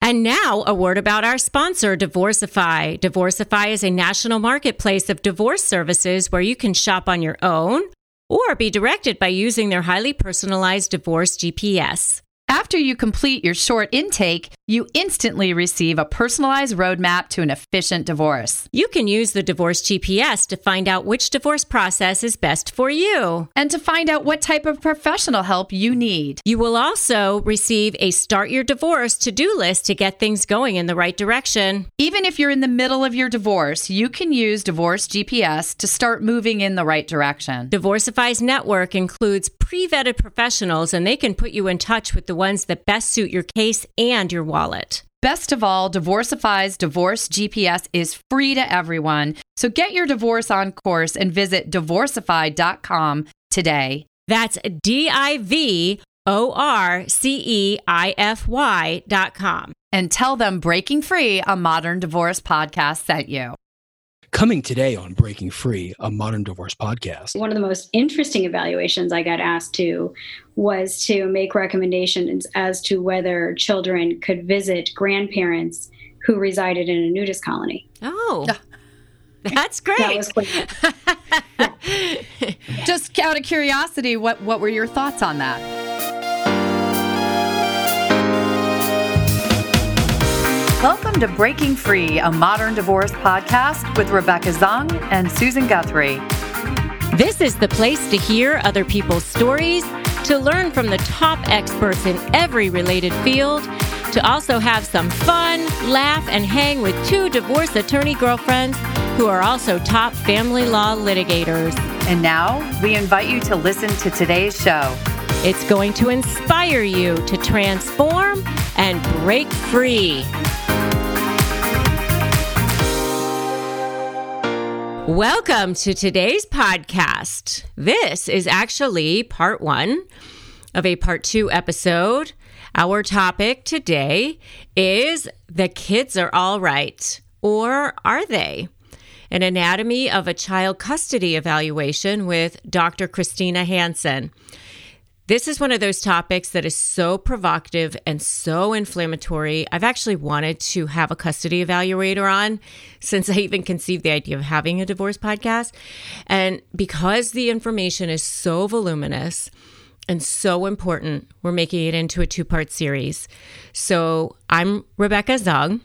And now, a word about our sponsor, Divorcify. Divorcify is a national marketplace of divorce services where you can shop on your own or be directed by using their highly personalized divorce GPS. After you complete your short intake, you instantly receive a personalized roadmap to an efficient divorce. You can use the Divorce GPS to find out which divorce process is best for you. And to find out what type of professional help you need. You will also receive a Start Your Divorce to-do list to get things going in the right direction. Even if you're in the middle of your divorce, you can use Divorce GPS to start moving in the right direction. Divorcify's network includes pre-vetted professionals, and they can put you in touch with the ones that best suit your case and your wallet. Best of all, Divorcify's Divorce GPS is free to everyone. So get your divorce on course and visit divorcify.com today. That's divorcify.com. And tell them Breaking Free, a Modern Divorce podcast, sent you. Coming today on Breaking Free, a Modern Divorce podcast. One of the most interesting evaluations I got asked to was to make recommendations as to whether children could visit grandparents who resided in a nudist colony. Oh, that's great. That was quick. Yeah. Just out of curiosity, what were your thoughts on that? Welcome to Breaking Free, a Modern Divorce podcast with Rebecca Zung and Susan Guthrie. This is the place to hear other people's stories, to learn from the top experts in every related field, to also have some fun, laugh, and hang with two divorce attorney girlfriends who are also top family law litigators. And now, we invite you to listen to today's show. It's going to inspire you to transform and break free. Welcome to today's podcast. This is actually part 1 of a part 2 episode. Our topic today is The Kids Are All Right, or Are They? An anatomy of a child custody evaluation with Dr. Christina Hansen. This is one of those topics that is so provocative and so inflammatory. I've actually wanted to have a custody evaluator on since I even conceived the idea of having a divorce podcast. And because the information is so voluminous and so important, we're making it into a 2-part series. So I'm Rebecca Zung.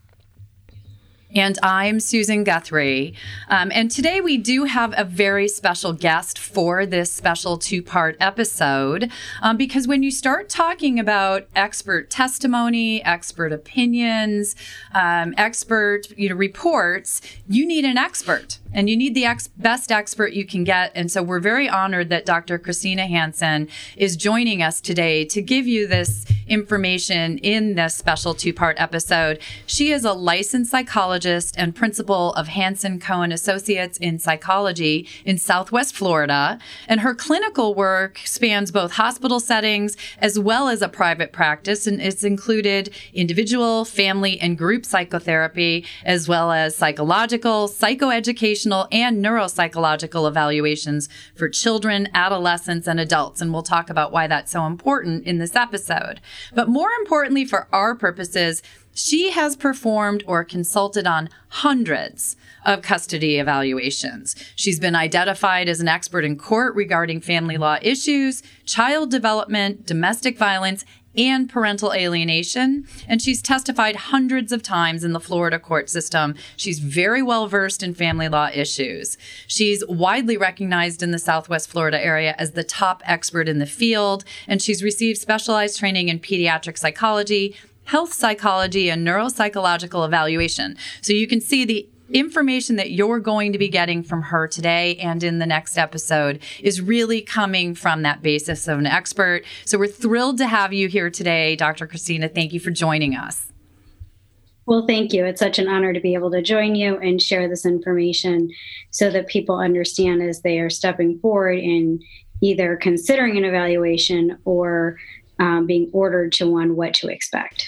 And I'm Susan Guthrie. And today we do have a very special guest for this special 2-part episode. Because when you start talking about expert testimony, expert opinions, expert reports, you need an expert. And you need the best expert you can get. And so we're very honored that Dr. Christina Hansen is joining us today to give you this information in this special 2-part episode. She is a licensed psychologist and principal of Hansen Cohen Associates in Psychology in Southwest Florida. And her clinical work spans both hospital settings as well as a private practice. And it's included individual, family, and group psychotherapy, as well as psychological, psychoeducational, and neuropsychological evaluations for children, adolescents, and adults. And we'll talk about why that's so important in this episode. But more importantly, for our purposes, she has performed or consulted on hundreds of custody evaluations. She's been identified as an expert in court regarding family law issues, child development, domestic violence, and parental alienation. And she's testified hundreds of times in the Florida court system. She's very well versed in family law issues. She's widely recognized in the Southwest Florida area as the top expert in the field. And she's received specialized training in pediatric psychology, health psychology, and neuropsychological evaluation. So you can see the information that you're going to be getting from her today and in the next episode is really coming from that basis of an expert. So we're thrilled to have you here today, Dr. Christina. Thank you for joining us. Well, thank you. It's such an honor to be able to join you and share this information so that people understand as they are stepping forward in either considering an evaluation or being ordered to one, what to expect.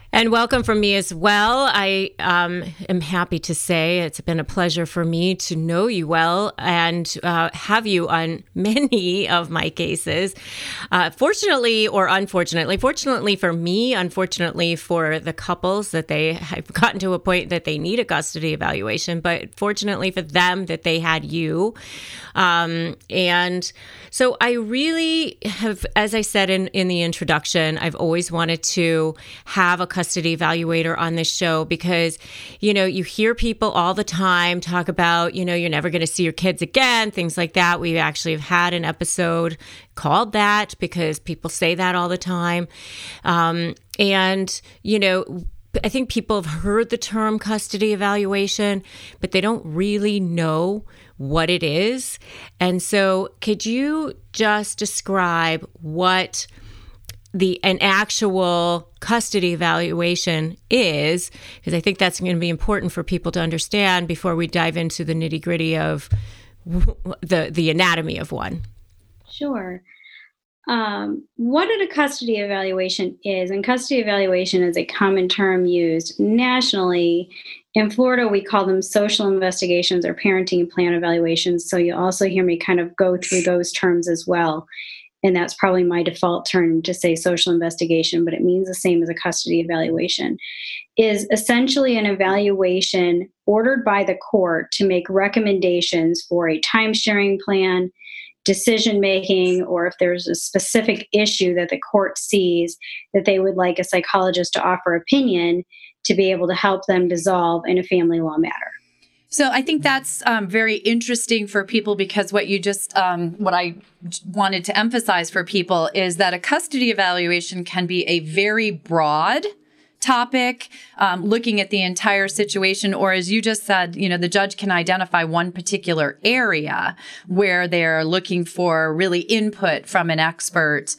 And welcome from me as well. I am happy to say it's been a pleasure for me to know you well and have you on many of my cases. Fortunately or unfortunately, fortunately for me, unfortunately for the couples that they have gotten to a point that they need a custody evaluation, but fortunately for them that they had you. And so I really have, as I said in the introduction, I've always wanted to have a custody evaluator on this show because, you hear people all the time talk about, you're never going to see your kids again, things like that. We actually have had an episode called that because people say that all the time. I think people have heard the term custody evaluation, but they don't really know what it is. And so could you just describe what an actual custody evaluation is? Because I think that's going to be important for people to understand before we dive into the nitty-gritty of the anatomy of one. Sure. What a custody evaluation is, and custody evaluation is a common term used nationally. In Florida, we call them social investigations or parenting plan evaluations. So you also hear me kind of go through those terms as well. And that's probably my default term to say social investigation, but it means the same as a custody evaluation. Is essentially an evaluation ordered by the court to make recommendations for a time-sharing plan, decision-making, or if there's a specific issue that the court sees that they would like a psychologist to offer opinion to be able to help them dissolve in a family law matter. So I think that's very interesting for people because what I wanted to emphasize for people is that a custody evaluation can be a very broad topic, looking at the entire situation, or as you just said, the judge can identify one particular area where they're looking for really input from an expert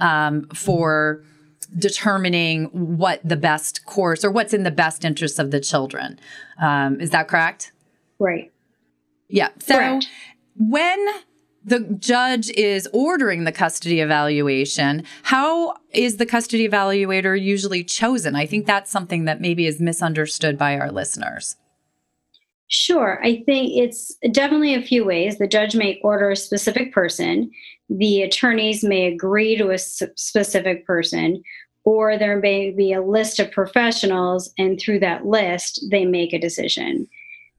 for determining what the best course or what's in the best interest of the children. Is that correct? Right. Yeah. So Correct. When the judge is ordering the custody evaluation, how is the custody evaluator usually chosen? I think that's something that maybe is misunderstood by our listeners. Sure. I think it's definitely a few ways. The judge may order a specific person. The attorneys may agree to a specific person, or there may be a list of professionals, and through that list, they make a decision.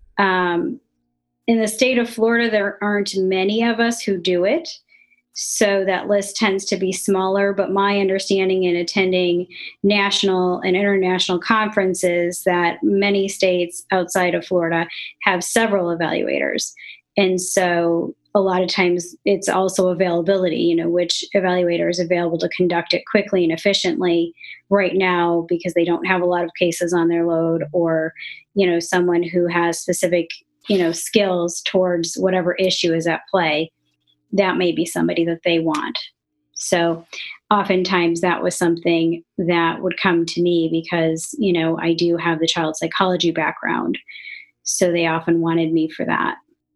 In the state of Florida, there aren't many of us who do it. So that list tends to be smaller. But my understanding in attending national and international conferences that many states outside of Florida have several evaluators. And so a lot of times it's also availability, which evaluator is available to conduct it quickly and efficiently right now because they don't have a lot of cases on their load, or, someone who has specific, skills towards whatever issue is at play. That may be somebody that they want. So oftentimes that was something that would come to me because, I do have the child psychology background. So they often wanted me for that.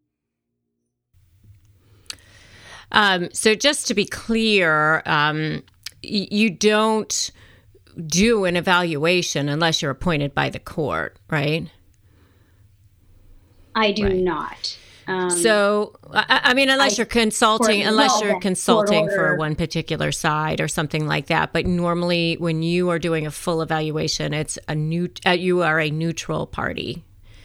So just to be clear, you don't do an evaluation unless you're appointed by the court, right? I do not. So, unless you're consulting for one particular side or something like that. But normally when you are doing a full evaluation, it's you are a neutral party.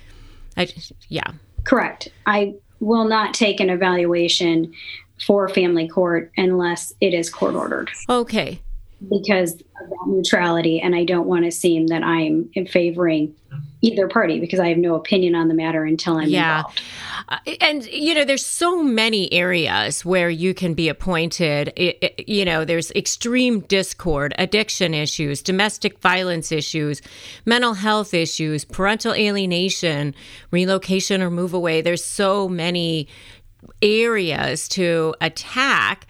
Correct. I will not take an evaluation for family court unless it is court ordered. Okay. Because of that neutrality, and I don't want to seem that I'm in favoring either party because I have no opinion on the matter until I'm involved. And, there's so many areas where you can be appointed. There's extreme discord, addiction issues, domestic violence issues, mental health issues, parental alienation, relocation or move away. There's so many areas to attack,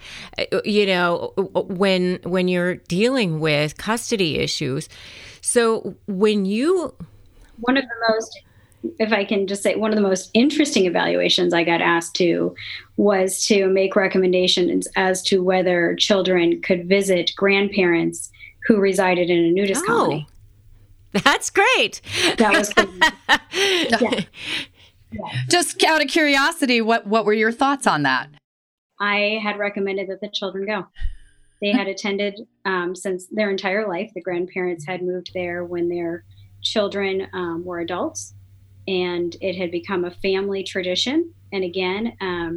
when you're dealing with custody issues. So one of the most, if I can just say, one of the most interesting evaluations I got asked to was to make recommendations as to whether children could visit grandparents who resided in a nudist colony. That's great. That was cool. Yeah. Just out of curiosity, what were your thoughts on that? I had recommended that the children go. They had attended since their entire life. The grandparents had moved there when their children were adults, and it had become a family tradition. And again,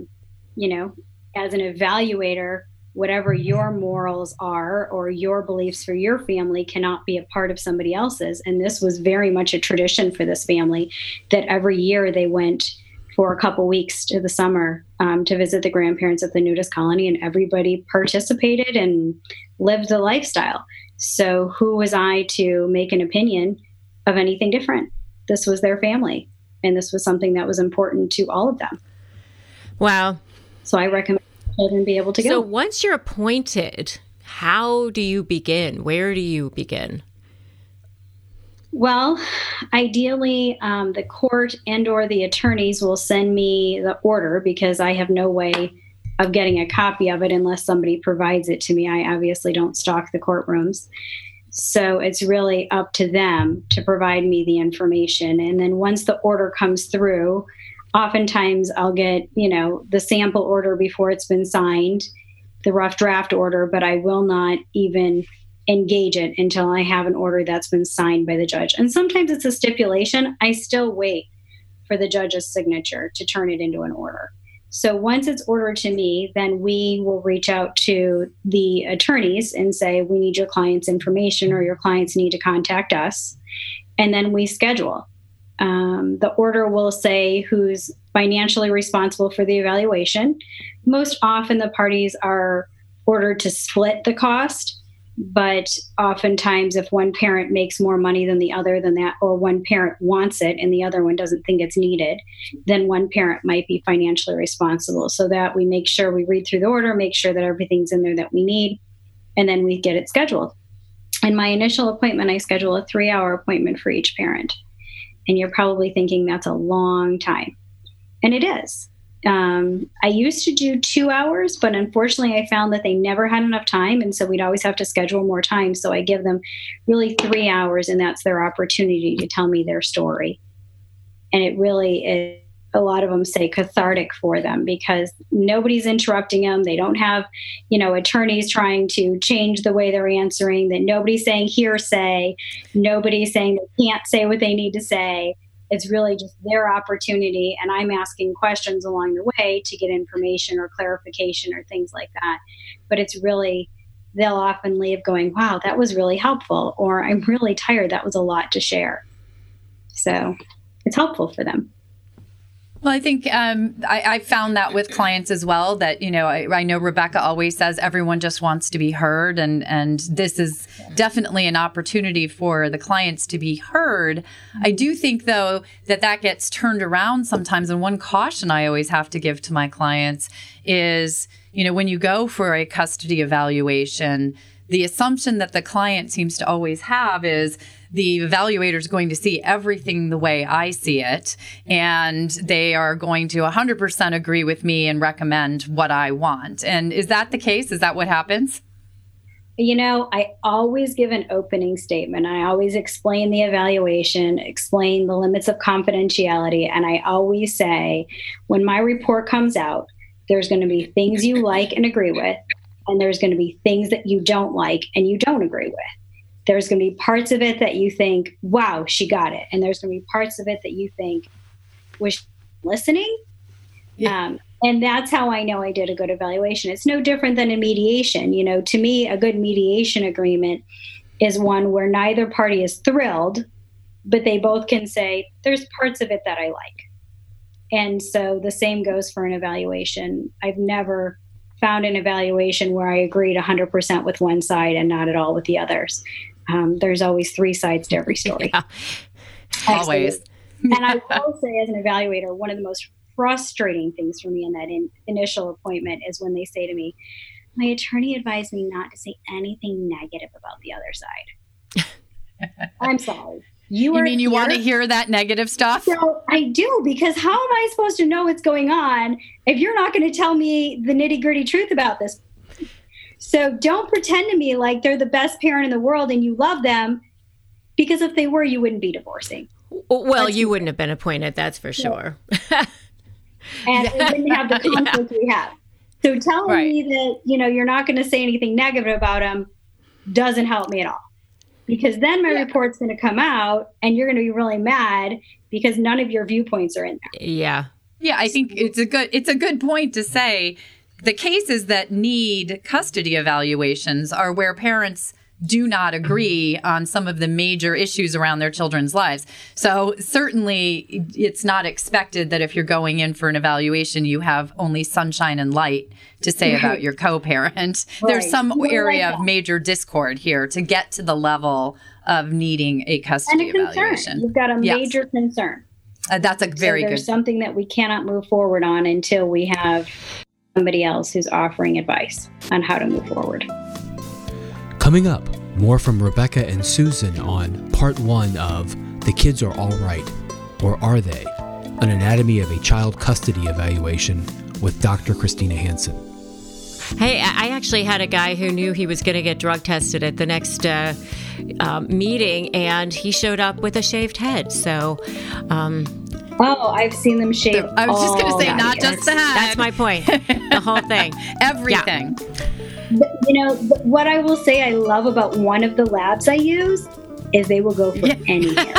as an evaluator, whatever your morals are or your beliefs for your family cannot be a part of somebody else's. And this was very much a tradition for this family that every year they went for a couple weeks to the summer to visit the grandparents at the nudist colony, and everybody participated and lived the lifestyle. So who was I to make an opinion of anything different? This was their family, and this was something that was important to all of them. Wow. So I recommend children be able to go. So once you're appointed, how do you begin? Where do you begin? Well, ideally, the court and or the attorneys will send me the order, because I have no way of getting a copy of it unless somebody provides it to me. I obviously don't stalk the courtrooms. So it's really up to them to provide me the information. And then once the order comes through, oftentimes I'll get, the sample order before it's been signed, the rough draft order, but I will not even engage it until I have an order that's been signed by the judge. And sometimes it's a stipulation. I still wait for the judge's signature to turn it into an order. So once it's ordered to me, then we will reach out to the attorneys and say, we need your client's information, or your clients need to contact us. And then we schedule. The order will say who's financially responsible for the evaluation. Most often the parties are ordered to split the cost, but oftentimes if one parent makes more money than the other than that, or one parent wants it and the other one doesn't think it's needed, then one parent might be financially responsible, so that we make sure we read through the order, make sure that everything's in there that we need, and then we get it scheduled. In my initial appointment, I schedule a 3-hour appointment for each parent. And you're probably thinking that's a long time. And it is. I used to do 2 hours, but unfortunately I found that they never had enough time. And so we'd always have to schedule more time. So I give them really 3 hours, and that's their opportunity to tell me their story. And it really is, a lot of them say, cathartic for them, because nobody's interrupting them. They don't have, attorneys trying to change the way they're answering, that nobody's saying hearsay. Nobody's saying they can't say what they need to say. It's really just their opportunity. And I'm asking questions along the way to get information or clarification or things like that. But it's really, they'll often leave going, wow, that was really helpful. Or I'm really tired. That was a lot to share. So it's helpful for them. Well, I think I found that with clients as well, that, I know Rebecca always says everyone just wants to be heard. And this is definitely an opportunity for the clients to be heard. I do think, though, that gets turned around sometimes. And one caution I always have to give to my clients is, when you go for a custody evaluation, the assumption that the client seems to always have is the evaluator is going to see everything the way I see it, and they are going to 100% agree with me and recommend what I want. And is that the case? Is that what happens? I always give an opening statement. I always explain the evaluation, explain the limits of confidentiality, and I always say, when my report comes out, there's going to be things you like and agree with, and there's going to be things that you don't like and you don't agree with. There's going to be parts of it that you think, wow, she got it. And there's going to be parts of it that you think, was she listening? Yeah. And that's how I know I did a good evaluation. It's no different than a mediation. To me, a good mediation agreement is one where neither party is thrilled, but they both can say, there's parts of it that I like. And so the same goes for an evaluation. I've never found an evaluation where I agreed 100% with one side and not at all with the others. There's always 3 sides to every story. Yeah. Always. And I will say, as an evaluator, one of the most frustrating things for me in that initial appointment is when they say to me, my attorney advised me not to say anything negative about the other side. I'm sorry. You mean you want to hear that negative stuff? So I do, because how am I supposed to know what's going on if you're not going to tell me the nitty-gritty truth about this? So don't pretend to me like they're the best parent in the world and you love them, Because if they were, you wouldn't be divorcing. Well, you wouldn't have been appointed, that's for sure. And we didn't have the conflict we have. So telling me that, you're not going to say anything negative about them doesn't help me at all. Because then my report's going to come out and you're going to be really mad because none of your viewpoints are in there. Yeah. Yeah, I think it's a good point to say the cases that need custody evaluations are where parents do not agree on some of the major issues around their children's lives. So certainly it's not expected that if you're going in for an evaluation, you have only sunshine and light to say about your co-parent. There's some area of major discord here to get to the level of needing a custody evaluation. You've got a major concern. That's a very good. There's something that we cannot move forward on until we have somebody else who's offering advice on how to move forward. Coming up, more from Rebecca and Susan on part 1 of The Kids Are All Right, or Are They? An Anatomy of a Child Custody Evaluation with Dr. Christina Hansen. Hey, I actually had a guy who knew he was going to get drug tested at the next meeting, and he showed up with a shaved head. So, I've seen them shave. I was just going to say, not just the head. That's my point. The whole thing. Everything. Yeah. What I will say I love about one of the labs I use is they will go for any hair.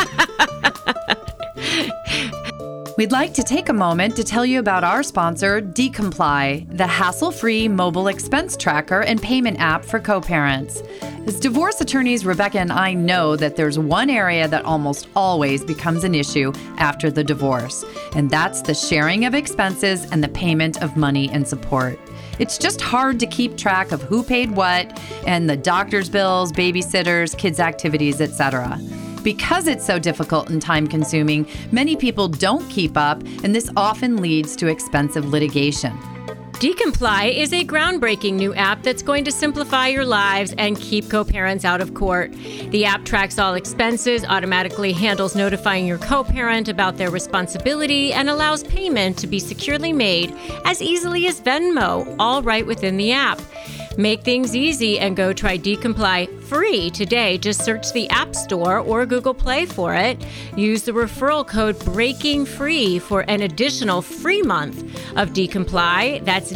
We'd like to take a moment to tell you about our sponsor, Decomply, the hassle-free mobile expense tracker and payment app for co-parents. As divorce attorneys, Rebecca and I know that there's one area that almost always becomes an issue after the divorce, and that's the sharing of expenses and the payment of money and support. It's just hard to keep track of who paid what and the doctor's bills, babysitters, kids' activities, etc. Because it's so difficult and time-consuming, many people don't keep up, and this often leads to expensive litigation. Decomply is a groundbreaking new app that's going to simplify your lives and keep co-parents out of court. The app tracks all expenses, automatically handles notifying your co-parent about their responsibility, and allows payment to be securely made as easily as Venmo, all right within the app. Make things easy and go try Decomply free today. Just search the App Store or Google Play for it. Use the referral code BREAKINGFREE for an additional free month of Decomply. That's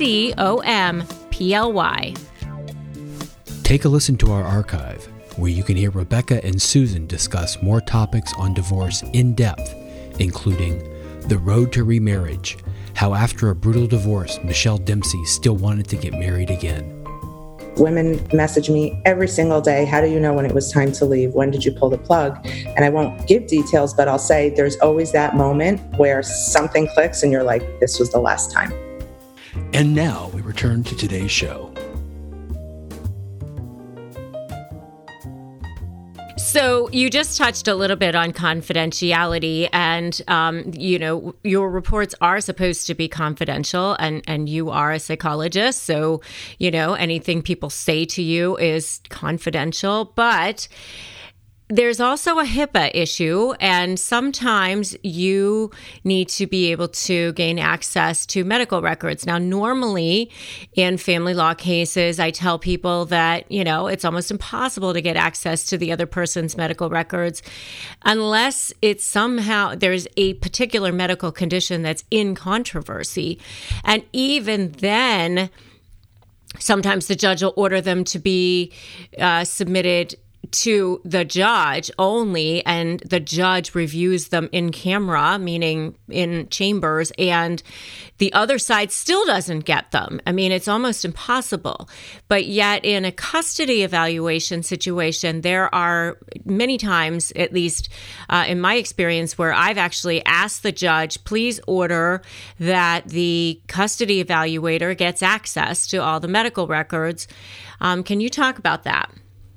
DCOMPLY. Take a listen to our archive, where you can hear Rebecca and Susan discuss more topics on divorce in depth, including the road to remarriage, how after a brutal divorce, Michelle Dempsey still wanted to get married again. Women message me every single day, how do you know when it was time to leave? When did you pull the plug? And I won't give details, but I'll say there's always that moment where something clicks and you're like, this was the last time. And now we return to today's show. So you just touched a little bit on confidentiality, and your reports are supposed to be confidential, and you are a psychologist, so anything people say to you is confidential. But there's also a HIPAA issue, and sometimes you need to be able to gain access to medical records. Now, normally in family law cases, I tell people that, it's almost impossible to get access to the other person's medical records unless it's somehow there's a particular medical condition that's in controversy. And even then, sometimes the judge will order them to be submitted to the judge only, and the judge reviews them in camera, meaning in chambers, and the other side still doesn't get them. I mean, it's almost impossible. But yet in a custody evaluation situation, there are many times, at least in my experience, where I've actually asked the judge, please order that the custody evaluator gets access to all the medical records. Can you talk about that?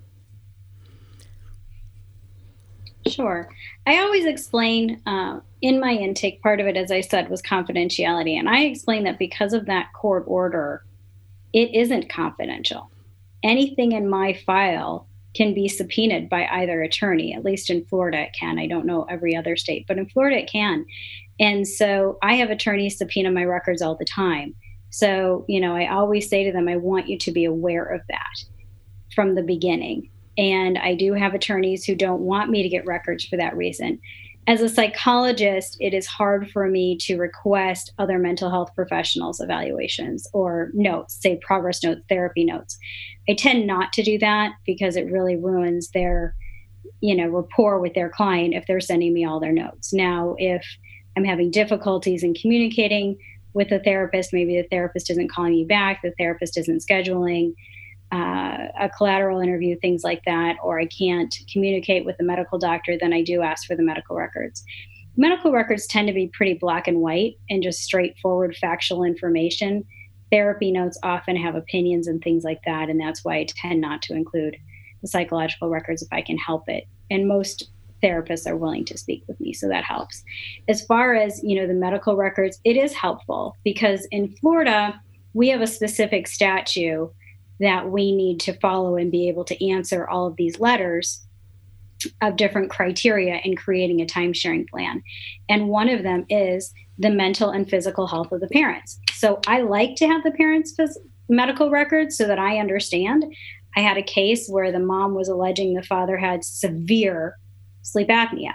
Sure. I always explain in my intake, part of it, as I said, was confidentiality. And I explain that because of that court order, it isn't confidential. Anything in my file can be subpoenaed by either attorney. At least in Florida it can. I don't know every other state, but in Florida it can. And so I have attorneys subpoena my records all the time. So, I always say to them, I want you to be aware of that from the beginning. And I do have attorneys who don't want me to get records for that reason. As a psychologist, it is hard for me to request other mental health professionals' evaluations or notes, say progress notes, therapy notes. I tend not to do that because it really ruins their, rapport with their client if they're sending me all their notes. Now, if I'm having difficulties in communicating with the therapist, maybe the therapist isn't calling me back, the therapist isn't scheduling a collateral interview, things like that, or I can't communicate with the medical doctor, then I do ask for the medical records. Medical records tend to be pretty black and white and just straightforward factual information. Therapy notes often have opinions and things like that, and that's why I tend not to include the psychological records if I can help it. And most therapists are willing to speak with me, so that helps. As far as, the medical records, it is helpful because in Florida, we have a specific statute that we need to follow and be able to answer all of these letters of different criteria in creating a time-sharing plan. And one of them is the mental and physical health of the parents. So I like to have the parents' medical records so that I understand. I had a case where the mom was alleging the father had severe sleep apnea.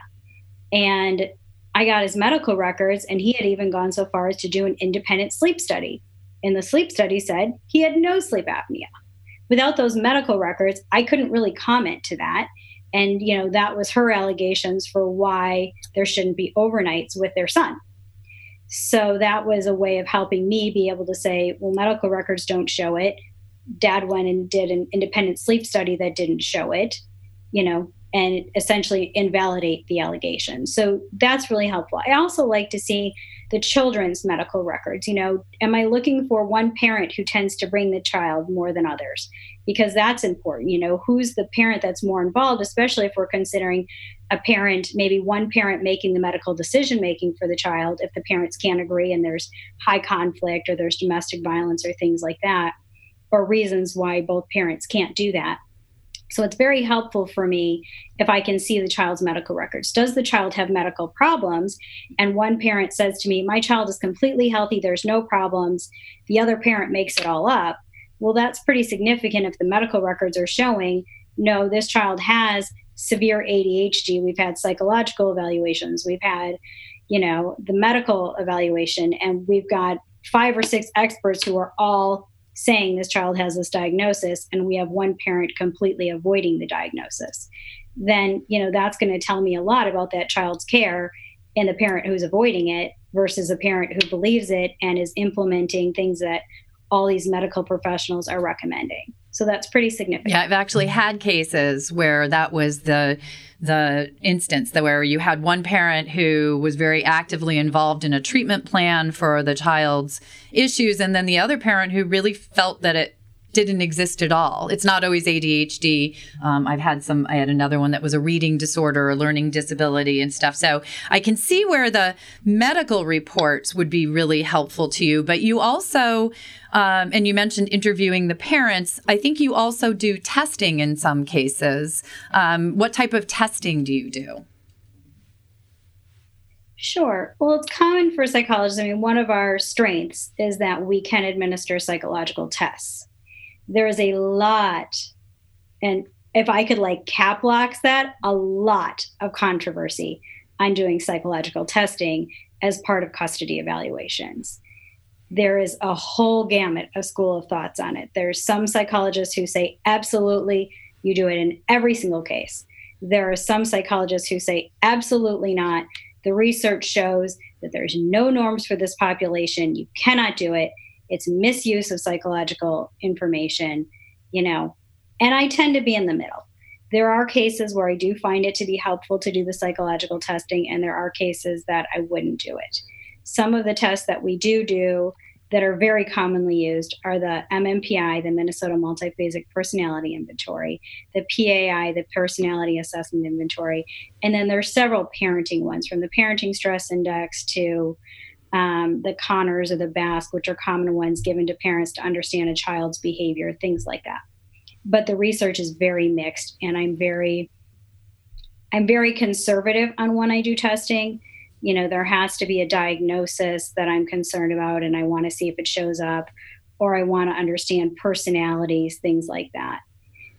And I got his medical records, and he had even gone so far as to do an independent sleep study. And the sleep study said he had no sleep apnea. Without those medical records, I couldn't really comment to that. And, that was her allegations for why there shouldn't be overnights with their son. So that was a way of helping me be able to say, well, medical records don't show it. Dad went and did an independent sleep study that didn't show it, and essentially invalidate the allegation. So that's really helpful. I also like to see the children's medical records. Am I looking for one parent who tends to bring the child more than others? Because that's important. Who's the parent that's more involved, especially if we're considering a parent, maybe one parent making the medical decision making for the child if the parents can't agree and there's high conflict or there's domestic violence or things like that, or reasons why both parents can't do that. So it's very helpful for me if I can see the child's medical records. Does the child have medical problems? And one parent says to me, my child is completely healthy, there's no problems. The other parent makes it all up. Well, that's pretty significant if the medical records are showing, no, this child has severe ADHD. We've had psychological evaluations. We've had, the medical evaluation, and we've got 5 or 6 experts who are all saying this child has this diagnosis, and we have one parent completely avoiding the diagnosis, then, that's going to tell me a lot about that child's care and the parent who's avoiding it versus a parent who believes it and is implementing things that all these medical professionals are recommending. So that's pretty significant. Yeah, I've actually had cases where that was the instance where you had one parent who was very actively involved in a treatment plan for the child's issues, and then the other parent who really felt that it didn't exist at all. It's not always ADHD. I had another one that was a reading disorder or learning disability and stuff. So I can see where the medical reports would be really helpful to you. But you also, and you mentioned interviewing the parents, I think you also do testing in some cases. What type of testing do you do? Sure. Well, it's common for psychologists. One of our strengths is that we can administer psychological tests. There is a lot, and if I could cap locks that, a lot of controversy on doing psychological testing as part of custody evaluations. There is a whole gamut of school of thoughts on it. There's some psychologists who say, absolutely, you do it in every single case. There are some psychologists who say, absolutely not. The research shows that there's no norms for this population. You cannot do it. It's misuse of psychological information, and I tend to be in the middle. There are cases where I do find it to be helpful to do the psychological testing, and there are cases that I wouldn't do it. Some of the tests that we do that are very commonly used are the MMPI, the Minnesota Multiphasic Personality Inventory, the PAI, the Personality Assessment Inventory, and then there's several parenting ones, from the Parenting Stress Index to the Conners or the BASC, which are common ones given to parents to understand a child's behavior, things like that. But the research is very mixed, and I'm very conservative on when I do testing. There has to be a diagnosis that I'm concerned about, and I want to see if it shows up, or I want to understand personalities, things like that.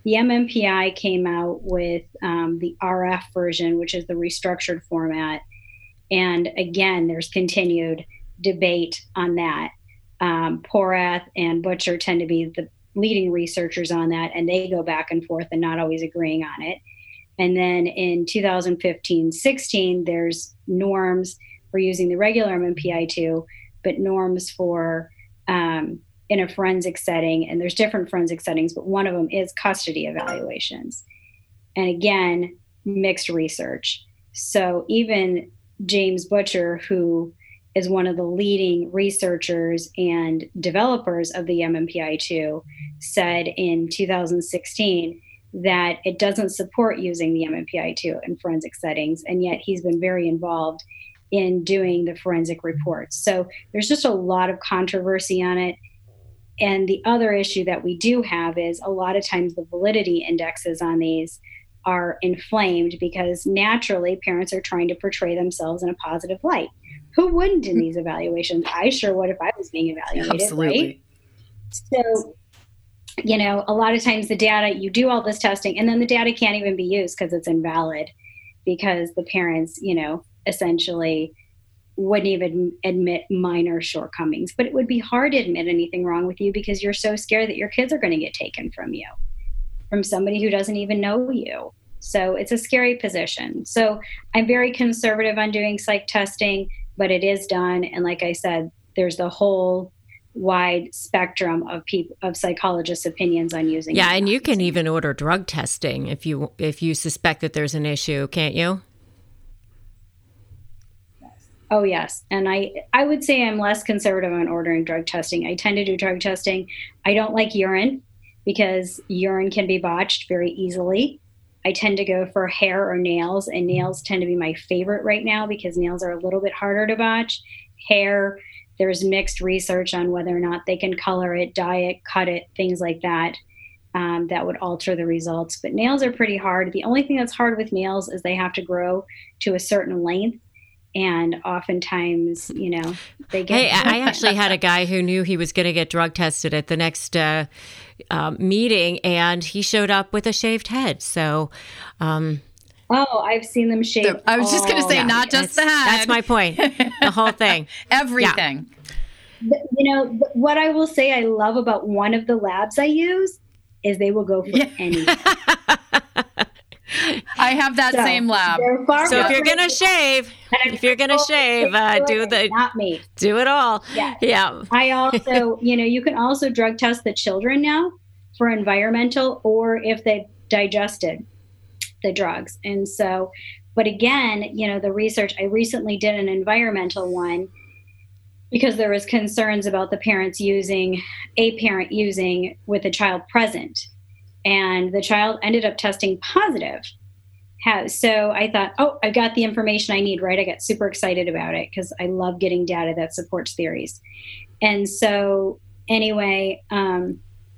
the MMPI came out with the RF version, which is the restructured format. And again, there's continued debate on that. Porath and Butcher tend to be the leading researchers on that, and they go back and forth and not always agreeing on it. And then in 2015-16, there's norms for using the regular MMPI-2, but norms for in a forensic setting. And there's different forensic settings, but one of them is custody evaluations. And again, mixed research. So even James Butcher, who is one of the leading researchers and developers of the MMPI-2, said in 2016 that it doesn't support using the MMPI-2 in forensic settings, and yet he's been very involved in doing the forensic reports. So there's just a lot of controversy on it. And the other issue that we do have is a lot of times the validity indexes on these are inflamed because naturally parents are trying to portray themselves in a positive light. Who wouldn't in these evaluations? I sure would if I was being evaluated, Absolutely. right? So, a lot of times the data, you do all this testing and then the data can't even be used because it's invalid because the parents, essentially wouldn't even admit minor shortcomings. But it would be hard to admit anything wrong with you because you're so scared that your kids are going to get taken from you, from somebody who doesn't even know you. So it's a scary position. So I'm very conservative on doing psych testing, but it is done. And like I said, there's the whole wide spectrum of psychologists' opinions on using it. Yeah, and you can even order drug testing if you suspect that there's an issue, can't you? Oh, yes. And I would say I'm less conservative on ordering drug testing. I tend to do drug testing. I don't like urine because urine can be botched very easily. I tend to go for hair or nails, and nails tend to be my favorite right now because nails are a little bit harder to botch. Hair, there's mixed research on whether or not they can color it, dye it, cut it, things like that. That would alter the results. But nails are pretty hard. The only thing that's hard with nails is they have to grow to a certain length. And oftentimes, they get... Hey, I actually had a guy who knew he was going to get drug tested at the next meeting, and he showed up with a shaved head. So... I've seen them shave. I was just going to say, not just the head. That's my point. The whole thing. Everything. Yeah. What I will say I love about one of the labs I use is they will go for anything. I have that same lab. So if you're gonna shave, not me. Do it all. Yeah. I also, you can also drug test the children now for environmental or if they've digested the drugs. And so, but again, the research, I recently did an environmental one because there was concerns about a parent using with a child present. And the child ended up testing positive. So I thought, I got the information I need, right? I got super excited about it because I love getting data that supports theories. And so anyway, I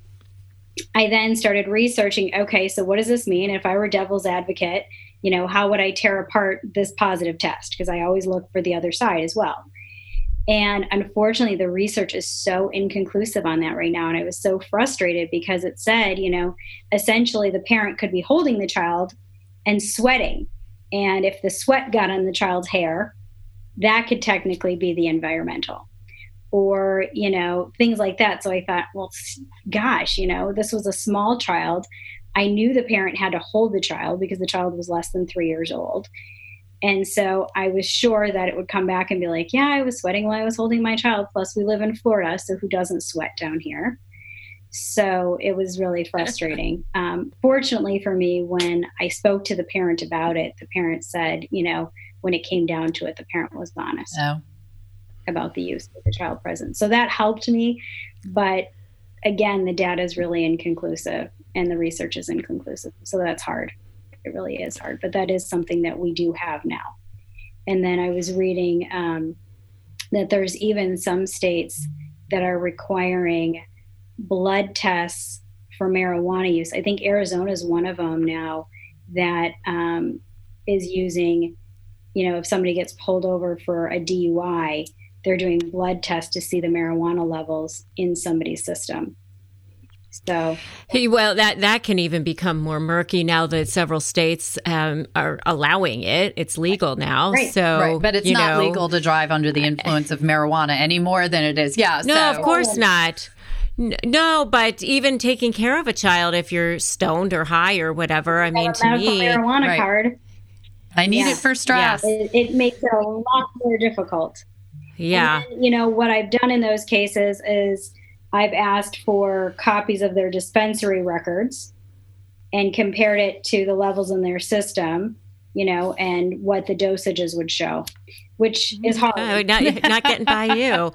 then started researching, okay, so what does this mean? If I were devil's advocate, how would I tear apart this positive test? Because I always look for the other side as well. And unfortunately, the research is so inconclusive on that right now. And I was so frustrated because it said, essentially the parent could be holding the child and sweating. And if the sweat got on the child's hair, that could technically be the environmental or, things like that. So I thought, well, gosh, this was a small child. I knew the parent had to hold the child because the child was less than 3 years old. And so I was sure that it would come back and be like, yeah, I was sweating while I was holding my child. Plus we live in Florida, so who doesn't sweat down here? So it was really frustrating. Fortunately for me, when I spoke to the parent about it, the parent said, when it came down to it, the parent was honest about the use of the child present. So that helped me. But again, the data is really inconclusive and the research is inconclusive. So that's hard. It really is hard, but that is something that we do have now. And then I was reading that there's even some states that are requiring blood tests for marijuana use. I think Arizona is one of them now that is using, if somebody gets pulled over for a DUI, they're doing blood tests to see the marijuana levels in somebody's system. So, well, that can even become more murky now that several states are allowing it. It's legal now. Right. So, right. But it's not legal to drive under the influence of marijuana any more than it is. Yeah. No, of course not. No, but even taking care of a child if you're stoned or high or whatever, I mean, to me, marijuana card. I need it for stress. It makes it a lot more difficult. Yeah. And then, what I've done in those cases is I've asked for copies of their dispensary records and compared it to the levels in their system, and what the dosages would show, which is hard. Oh, not getting by you.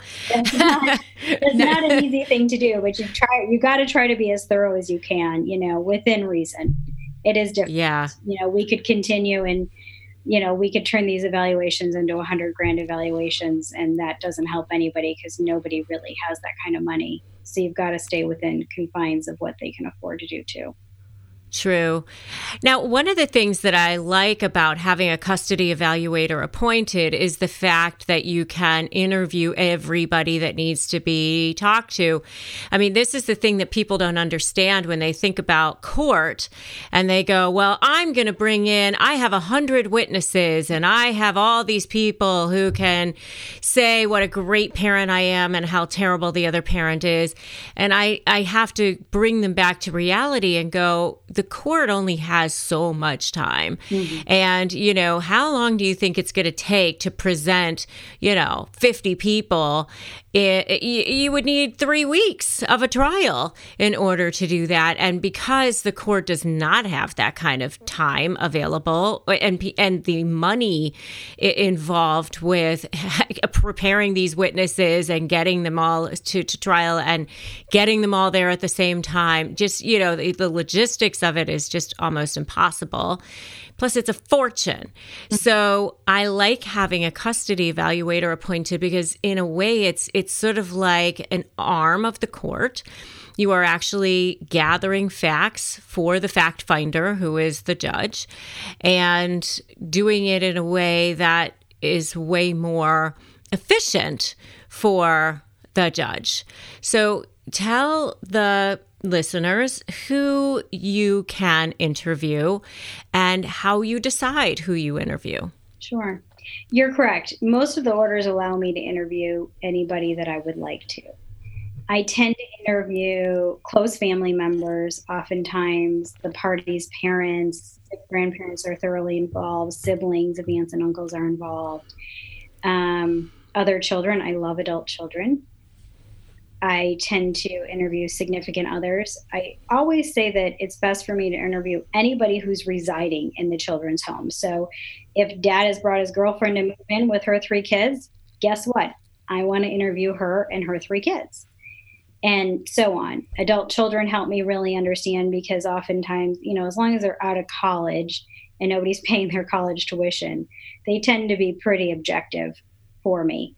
It's not an easy thing to do, but you got to try to be as thorough as you can, within reason. It is different. Yeah. We could continue and, we could turn these evaluations into $100,000 evaluations, and that doesn't help anybody because nobody really has that kind of money. So you've got to stay within confines of what they can afford to do too. True. Now, one of the things that I like about having a custody evaluator appointed is the fact that you can interview everybody that needs to be talked to. I mean, this is the thing that people don't understand when they think about court and they go, well, I'm going to bring in, I have 100 witnesses and I have all these people who can say what a great parent I am and how terrible the other parent is. And I have to bring them back to reality and go, the court only has so much time. Mm-hmm. And, how long do you think it's going to take to present, 50 people? You would need 3 weeks of a trial in order to do that. And because the court does not have that kind of time available and the money involved with preparing these witnesses and getting them all to trial and getting them all there at the same time, just, the logistics of it is just almost impossible. Plus, it's a fortune. So I like having a custody evaluator appointed because in a way, it's sort of like an arm of the court. You are actually gathering facts for the fact finder, who is the judge, and doing it in a way that is way more efficient for the judge. So tell the listeners who you can interview and how you decide who you interview. Sure. You're correct. Most of the orders allow me to interview anybody that I would like to. I tend to interview close family members, oftentimes the party's parents, if grandparents are thoroughly involved, siblings of aunts and uncles are involved. Other children, I love adult children. I tend to interview significant others. I always say that it's best for me to interview anybody who's residing in the children's home. So if dad has brought his girlfriend to move in with her 3 kids, guess what? I want to interview her and her 3 kids. And so on. Adult children help me really understand because oftentimes, as long as they're out of college and nobody's paying their college tuition, they tend to be pretty objective for me.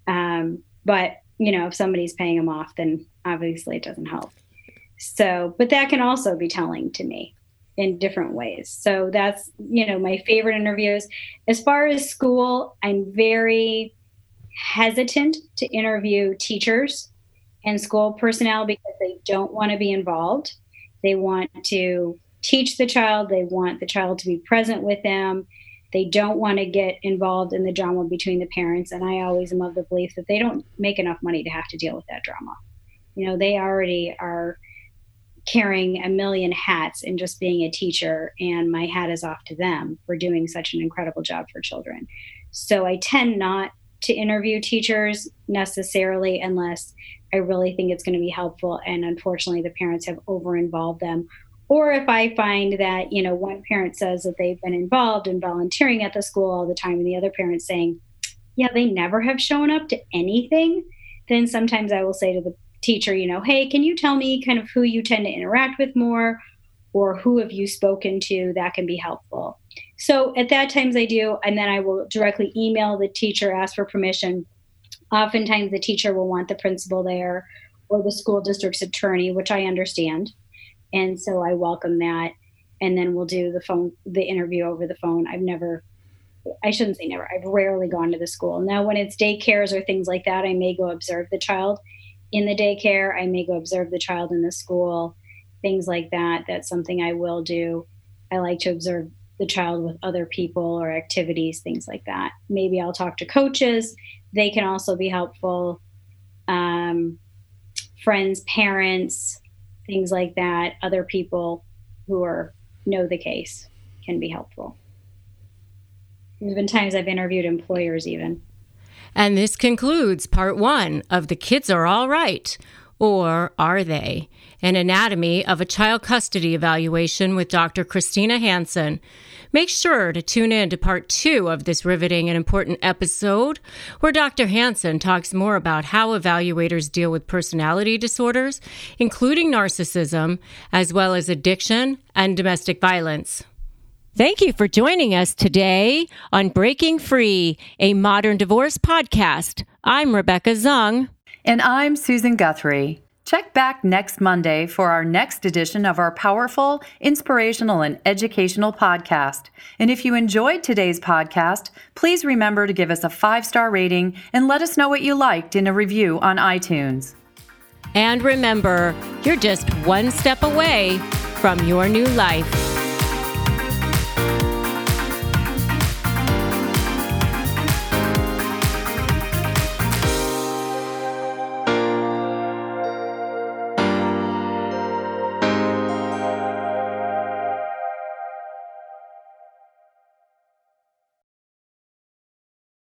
But if somebody's paying them off, then obviously it doesn't help. So, but that can also be telling to me in different ways. So that's, my favorite interviews. As far as school, I'm very hesitant to interview teachers and school personnel because they don't want to be involved. They want to teach the child. They want the child to be present with them. They don't want to get involved in the drama between the parents. And I always am of the belief that they don't make enough money to have to deal with that drama. They already are carrying a million hats and just being a teacher. And my hat is off to them for doing such an incredible job for children. So I tend not to interview teachers necessarily unless I really think it's going to be helpful. And unfortunately, the parents have over-involved them. Or if I find that, one parent says that they've been involved in volunteering at the school all the time and the other parent's saying, yeah, they never have shown up to anything, then sometimes I will say to the teacher, hey, can you tell me kind of who you tend to interact with more or who have you spoken to? That can be helpful. So at that times I do, and then I will directly email the teacher, ask for permission. Oftentimes the teacher will want the principal there or the school district's attorney, which I understand. And so I welcome that. And then we'll do the interview over the phone. I shouldn't say never. I've rarely gone to the school. Now, when it's daycares or things like that, I may go observe the child. in the daycare. I may go observe the child in the school, things like that. That's something I will do. I like to observe the child with other people or activities, things like that. Maybe I'll talk to coaches. They can also be helpful. Friends, parents, things like that. Other people who know the case can be helpful. There's been times I've interviewed employers even. And this concludes part 1 of The Kids Are All Right, or Are They? An Anatomy of a Child Custody Evaluation with Dr. Christina Hansen. Make sure to tune in to part 2 of this riveting and important episode, where Dr. Hansen talks more about how evaluators deal with personality disorders, including narcissism, as well as addiction and domestic violence. Thank you for joining us today on Breaking Free, a modern divorce podcast. I'm Rebecca Zung. And I'm Susan Guthrie. Check back next Monday for our next edition of our powerful, inspirational, and educational podcast. And if you enjoyed today's podcast, please remember to give us a 5-star rating and let us know what you liked in a review on iTunes. And remember, you're just one step away from your new life.